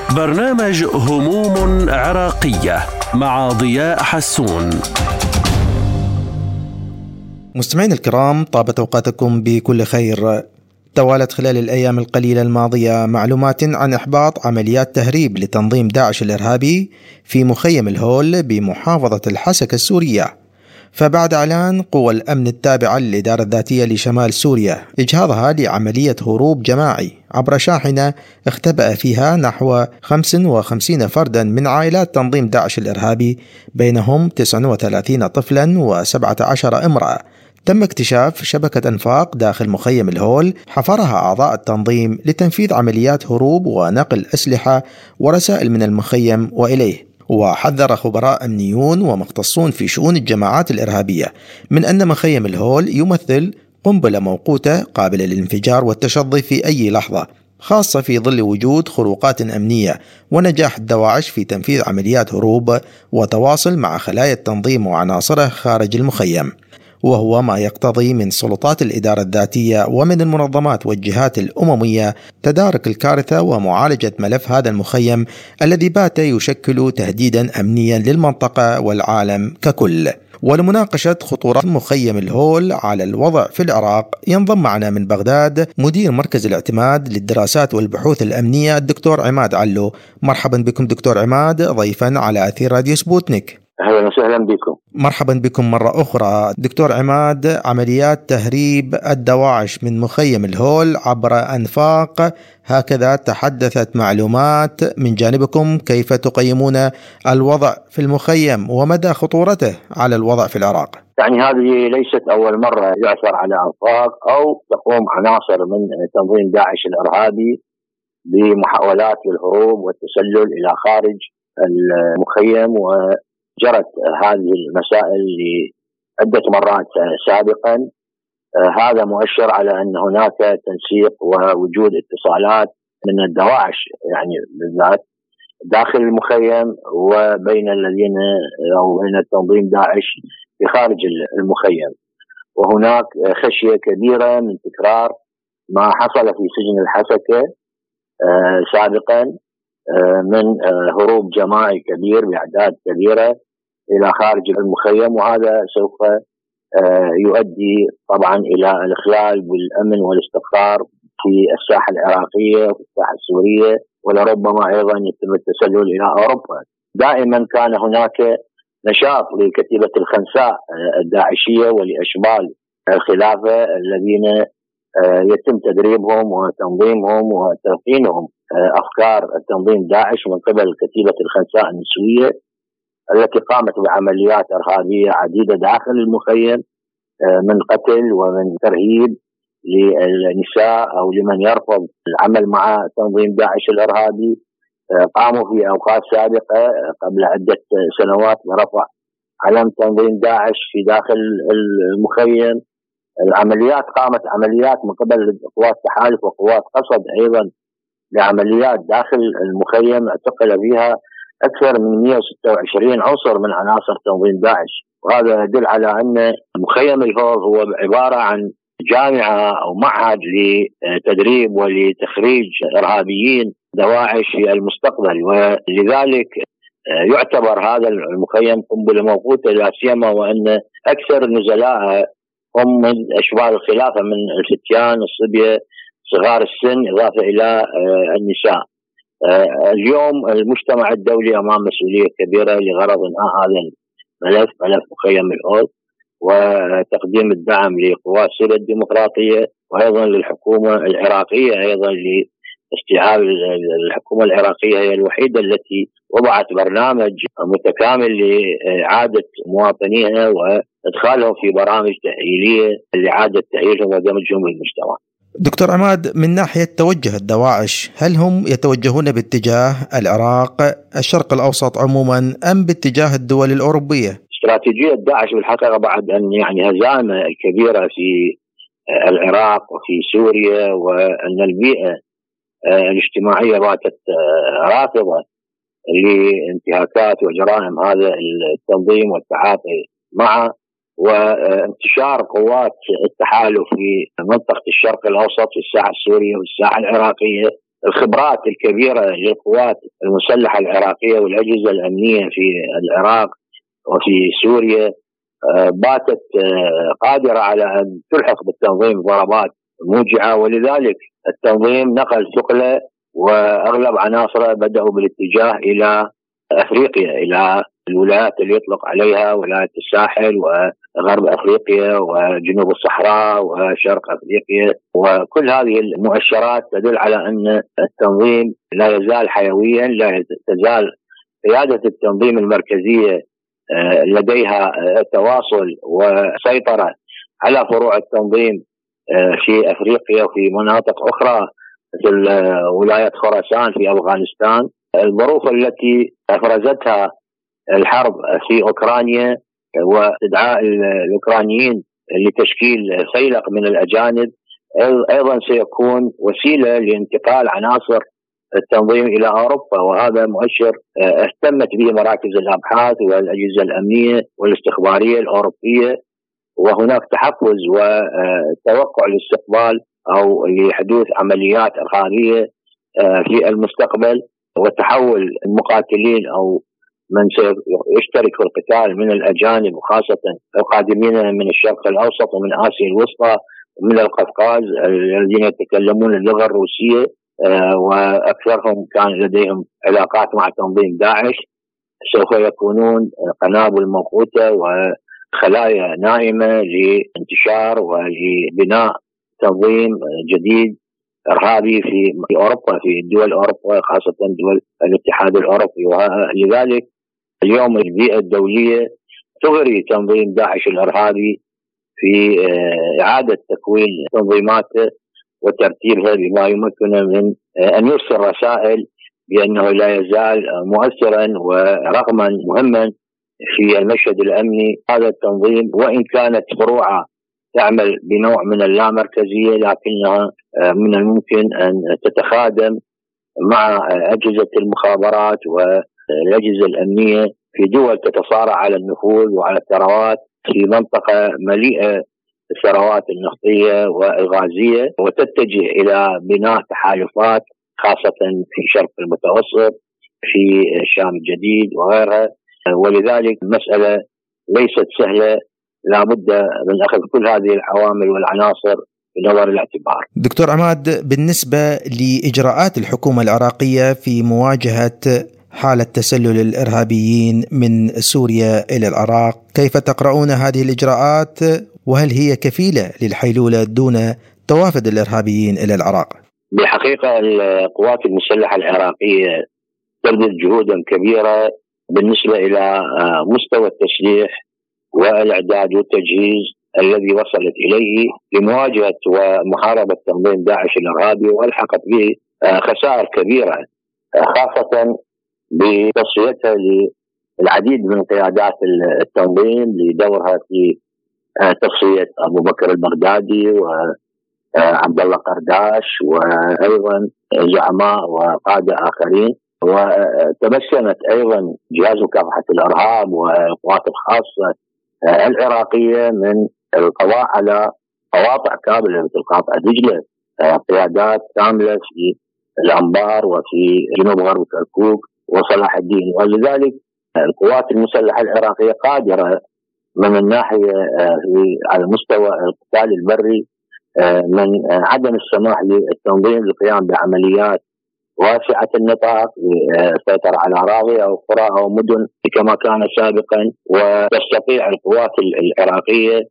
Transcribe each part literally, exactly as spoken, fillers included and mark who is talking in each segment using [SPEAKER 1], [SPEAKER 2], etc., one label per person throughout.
[SPEAKER 1] برنامج هموم عراقية مع ضياء حسون.
[SPEAKER 2] مستمعين الكرام، طابت أوقاتكم بكل خير. توالت خلال الأيام القليلة الماضية معلومات عن إحباط عمليات تهريب لتنظيم داعش الإرهابي في مخيم الهول بمحافظة الحسكة السورية. فبعد إعلان قوى الأمن التابعة للإدارة الذاتية لشمال سوريا إجهاضها لعملية هروب جماعي عبر شاحنة اختبأ فيها نحو خمسة وخمسين فردا من عائلات تنظيم داعش الإرهابي، بينهم تسعة وثلاثين طفلا وسبعة عشر امرأة، تم اكتشاف شبكة أنفاق داخل مخيم الهول حفرها أعضاء التنظيم لتنفيذ عمليات هروب ونقل أسلحة ورسائل من المخيم وإليه. وحذر خبراء أمنيون ومختصون في شؤون الجماعات الإرهابية من أن مخيم الهول يمثل قنبلة موقوتة قابلة للانفجار والتشظي في أي لحظة، خاصة في ظل وجود خروقات أمنية ونجاح الدواعش في تنفيذ عمليات هروب وتواصل مع خلايا التنظيم وعناصره خارج المخيم، وهو ما يقتضي من سلطات الإدارة الذاتية ومن المنظمات والجهات الأممية تدارك الكارثة ومعالجة ملف هذا المخيم الذي بات يشكل تهديدا أمنيا للمنطقة والعالم ككل. ولمناقشة خطورات مخيم الهول على الوضع في العراق ينضم معنا من بغداد مدير مركز الاعتماد للدراسات والبحوث الأمنية الدكتور عماد علو. مرحبا بكم دكتور عماد ضيفا على أثير راديو سبوتنيك.
[SPEAKER 3] أهلا وسهلا بكم.
[SPEAKER 2] مرحبا بكم مرة أخرى دكتور عماد. عمليات تهريب الدواعش من مخيم الهول عبر أنفاق، هكذا تحدثت معلومات من جانبكم. كيف تقيمون الوضع في المخيم ومدى خطورته على الوضع في العراق؟
[SPEAKER 3] يعني هذه ليست أول مرة يعثر على أنفاق أو تقوم عناصر من تنظيم داعش الإرهابي بمحاولات للهروب والتسلل إلى خارج المخيم، و جرت هذه المسائل لعدة مرات سابقا. هذا مؤشر على أن هناك تنسيق ووجود اتصالات من الدواعش يعني بالذات داخل المخيم وبين الذين أو بين التنظيم داعش في خارج المخيم، وهناك خشية كبيرة من تكرار ما حصل في سجن الحسكة سابقا من هروب جماعي كبير بأعداد كبيرة إلى خارج المخيم، وهذا سوف يؤدي طبعا إلى الإخلال بالأمن والاستقرار في الساحة العراقية وفي الساحة السورية، ولربما أيضا يتم التسلل إلى أوروبا. دائما كان هناك نشاط لكتيبة الخنساء الداعشية ولأشبال الخلافة الذين يتم تدريبهم وتنظيمهم وتلقينهم أفكار التنظيم داعش من قبل كتيبة الخنساء النسوية التي قامت بعمليات إرهابية عديدة داخل المخيم من قتل ومن ترهيب للنساء أو لمن يرفض العمل مع تنظيم داعش الإرهابي. قاموا في أوقات سابقة قبل عدة سنوات برفع علم تنظيم داعش في داخل المخيم. العمليات قامت عمليات من قبل قوات تحالف وقوات قصد أيضا لعمليات داخل المخيم اعتقل فيها أكثر من مئة وستة وعشرين عنصر من عناصر تنظيم داعش، وهذا يدل على أن مخيم الهول هو عبارة عن جامعة أو معهد لتدريب ولتخريج إرهابيين دواعش في المستقبل، ولذلك يعتبر هذا المخيم قنبلة موقوتة، لا سيما وأن أكثر نزلاء هم من أشبال الخلافة من الفتيان الصبية صغار السن إضافة إلى النساء. اليوم المجتمع الدولي أمام مسؤولية كبيرة لغرض إنهاء هذا الملف، ملف مخيم الهول، وتقديم الدعم لقوات سوريا الديمقراطية وأيضا للحكومة العراقية أيضا لاستيعاب. الحكومة العراقية هي الوحيدة التي وضعت برنامج متكامل لإعادة مواطنيها وإدخالهم في برامج تأهيلية لإعادة تأهيلهم ودمجهم بالمجتمع.
[SPEAKER 2] دكتور عماد، من ناحية توجه الدواعش، هل هم يتوجهون باتجاه العراق، الشرق الأوسط عموما، أم باتجاه الدول الأوروبية؟
[SPEAKER 3] استراتيجية داعش بالحقيقة بعد أن يعني هزائم كبيرة في العراق وفي سوريا، وأن البيئة الاجتماعية باتت رافضة لانتهاكات وجرائم هذا التنظيم والتعاطي معه، وانتشار قوات التحالف في منطقة الشرق الأوسط في الساحة السورية والساحة العراقية الخبرات الكبيرة للقوات المسلحة العراقية والأجهزة الأمنية في العراق وفي سوريا باتت قادرة على أن تلحق بالتنظيم ضربات موجعة، ولذلك التنظيم نقل ثقله وأغلب عناصره بدأوا بالاتجاه إلى أفريقيا، إلى الولايات اللي يطلق عليها ولاية الساحل وغرب أفريقيا وجنوب الصحراء وشرق أفريقيا. وكل هذه المؤشرات تدل على أن التنظيم لا يزال حيويا، لا تزال قيادة التنظيم المركزية لديها تواصل وسيطرة على فروع التنظيم في أفريقيا وفي مناطق أخرى مثل ولاية خراسان في أفغانستان. الظروف التي أفرزتها الحرب في أوكرانيا واستدعاء الأوكرانيين لتشكيل فيلق من الأجانب أيضا سيكون وسيلة لانتقال عناصر التنظيم إلى أوروبا، وهذا مؤشر اهتمت به مراكز الأبحاث والأجهزة الأمنية والاستخبارية الأوروبية، وهناك تحفز وتوقع لاستقبال أو لحدوث عمليات إرهابية في المستقبل وتحول المقاتلين أو من سيشترك في القتال من الأجانب وخاصة القادمين من الشرق الأوسط ومن آسيا الوسطى ومن القفقاز الذين يتكلمون اللغة الروسية وأكثرهم كان لديهم علاقات مع تنظيم داعش، سوف يكونون قنابل موقوتة وخلايا نائمة لانتشار ولبناء تنظيم جديد إرهابي في أوروبا، في دول أوروبا خاصة دول الاتحاد الأوروبي. ولذلك اليوم البيئة الدولية تغري تنظيم داعش الإرهابي في إعادة تكوين تنظيماته وترتيبها بما يمكنه من أن يرسل رسائل بأنه لا يزال مؤثرا ورقما مهما في المشهد الأمني. هذا التنظيم وإن كانت فروعه تعمل بنوع من اللامركزية لكنها من الممكن أن تتخادم مع أجهزة المخابرات والأجهزة الأمنية في دول تتصارع على النفوذ وعلى الثروات في منطقة مليئة الثروات النفطية والغازية، وتتجه إلى بناء تحالفات خاصة في شرق المتوسط في الشام الجديد وغيرها. ولذلك المسألة ليست سهلة، لا بد من أخذ كل هذه العوامل والعناصر بنظر الاعتبار.
[SPEAKER 2] دكتور عماد، بالنسبة لإجراءات الحكومة العراقية في مواجهة حالة تسلل الإرهابيين من سوريا إلى العراق، كيف تقرؤون هذه الإجراءات وهل هي كفيلة للحيلولة دون توافد الإرهابيين إلى العراق؟
[SPEAKER 3] بالحقيقة القوات المسلحة العراقية تبذل جهودا كبيرة بالنسبة إلى مستوى التسليح والإعداد والتجهيز الذي وصلت إليه لمواجهة ومحاربة تنظيم داعش الإرهابي، والحقت به خسائر كبيرة خاصة بتصفيتها للعديد من قيادات التنظيم لدورها في تصفية أبو بكر البغدادي وعبد الله قرداش وأيضا زعماء وقادة آخرين. وتمكنت أيضا جهاز مكافحة الإرهاب والقوات الخاصة العراقية من القضاء على قواطع كاملة مثل قاطع دجلة، قيادات كاملة في الأنبار وفي جنوب غرب كركوك وصلاح الدين. ولذلك القوات المسلحة العراقية قادرة من الناحية على مستوى القتال البري من عدم السماح للتنظيم للقيام بعمليات واسعة النطاق للسيطرة على أراضي أو قرى أو مدن كما كان سابقا، وتستطيع القوات العراقية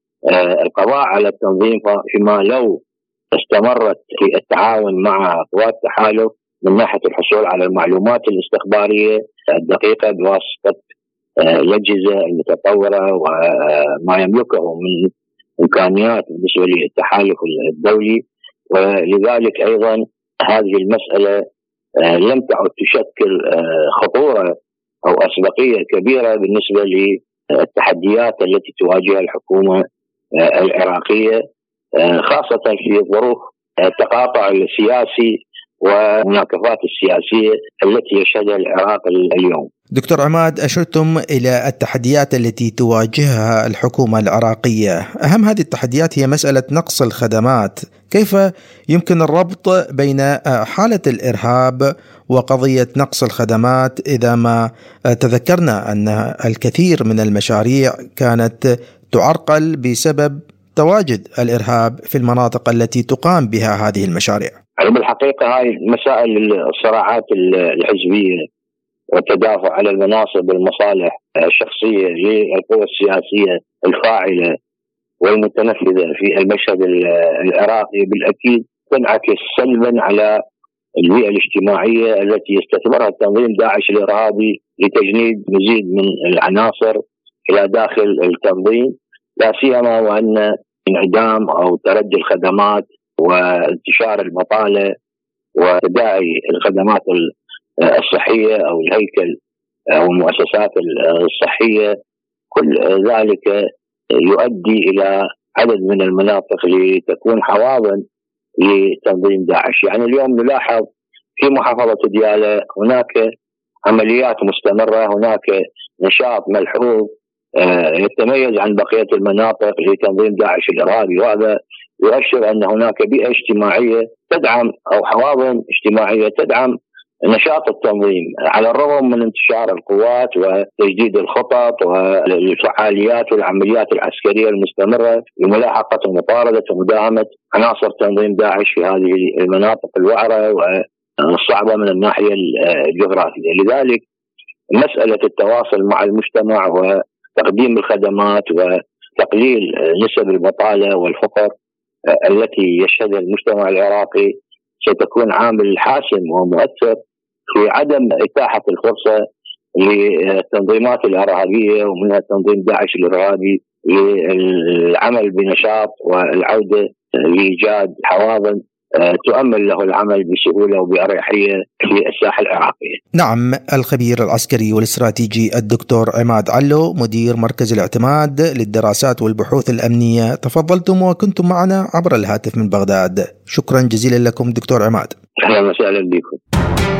[SPEAKER 3] القضاء على التنظيم فيما لو استمرت في التعاون مع قوات التحالف من ناحية الحصول على المعلومات الاستخبارية الدقيقة بواسطة الأجهزة المتطورة وما يملكه من إمكانيات بالنسبة للتحالف الدولي. ولذلك أيضا هذه المسألة لم تعد تشكل خطورة أو أسبقية كبيرة بالنسبة للتحديات التي تواجهها الحكومة العراقية، خاصة في ظروف التقاطع السياسي والمناكفات السياسية التي يشهدها العراق اليوم.
[SPEAKER 2] دكتور عماد، أشرتم إلى التحديات التي تواجهها الحكومة العراقية. أهم هذه التحديات هي مسألة نقص الخدمات. كيف يمكن الربط بين حالة الإرهاب وقضية نقص الخدمات إذا ما تذكرنا أن الكثير من المشاريع كانت تعرقل بسبب تواجد الإرهاب في المناطق التي تقام بها هذه المشاريع؟
[SPEAKER 3] يعني بالحقيقة هاي مسائل الصراعات الحزبية والتدافع على المناصب والمصالح الشخصية للقوى السياسية الفاعلة والمتنفذة في المشهد العراقي بالأكيد تنعكس سلبا على البيئة الاجتماعية التي يستثمرها تنظيم داعش الإرهابي لتجنيد مزيد من العناصر إلى داخل التنظيم، لا سيما وأن انعدام أو تردي الخدمات وانتشار البطالة وتداعي الخدمات الصحية أو الهيكل أو المؤسسات الصحية، كل ذلك يؤدي إلى عدد من المناطق لتكون حواضن لتنظيم داعش. يعني اليوم نلاحظ في محافظة ديالى هناك عمليات مستمرة، هناك نشاط ملحوظ يتميز عن بقية المناطق لتنظيم داعش الإرهابي، وهذا يؤشر أن هناك بيئة اجتماعية تدعم أو حواضن اجتماعية تدعم نشاط التنظيم على الرغم من انتشار القوات وتجديد الخطط والفعاليات والعمليات العسكرية المستمرة لملاحقة ومطاردة ومداهمة عناصر تنظيم داعش في هذه المناطق الوعرة والصعبة من الناحية الجغرافية. لذلك مسألة التواصل مع المجتمع وتقديم الخدمات وتقليل نسب البطالة والفقر التي يشهدها المجتمع العراقي ستكون عامل حاسم ومؤثر في عدم إتاحة الفرصة للتنظيمات الإرهابية ومنها تنظيم داعش الإرهابي للعمل بنشاط والعودة لإيجاد حواضن تؤمن له العمل بسهولة وبأريحية في الساحة العراقية.
[SPEAKER 2] نعم، الخبير العسكري والاستراتيجي الدكتور عماد علو مدير مركز الاعتماد للدراسات والبحوث الأمنية، تفضلتم وكنتم معنا عبر الهاتف من بغداد. شكرا جزيلا لكم دكتور عماد.
[SPEAKER 3] أهلا وسهلا بكم.